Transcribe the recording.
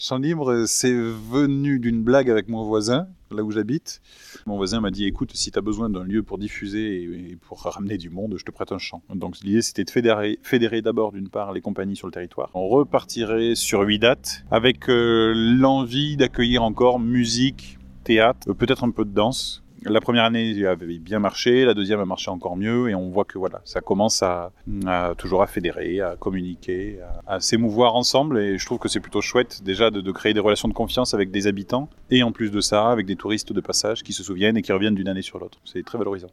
Chant libre, c'est venu d'une blague avec mon voisin, là où j'habite. Mon voisin m'a dit, écoute, si tu as besoin d'un lieu pour diffuser et pour ramener du monde, je te prête un champ. Donc l'idée, c'était de fédérer d'abord, d'une part, les compagnies sur le territoire. On repartirait sur 8 dates, avec l'envie d'accueillir encore musique, théâtre, peut-être un peu de danse. La première année avait bien marché, la deuxième a marché encore mieux, et on voit que voilà, ça commence toujours à fédérer, à communiquer, à s'émouvoir ensemble, et je trouve que c'est plutôt chouette déjà de créer des relations de confiance avec des habitants, et en plus de ça, avec des touristes de passage qui se souviennent et qui reviennent d'une année sur l'autre. C'est très valorisant.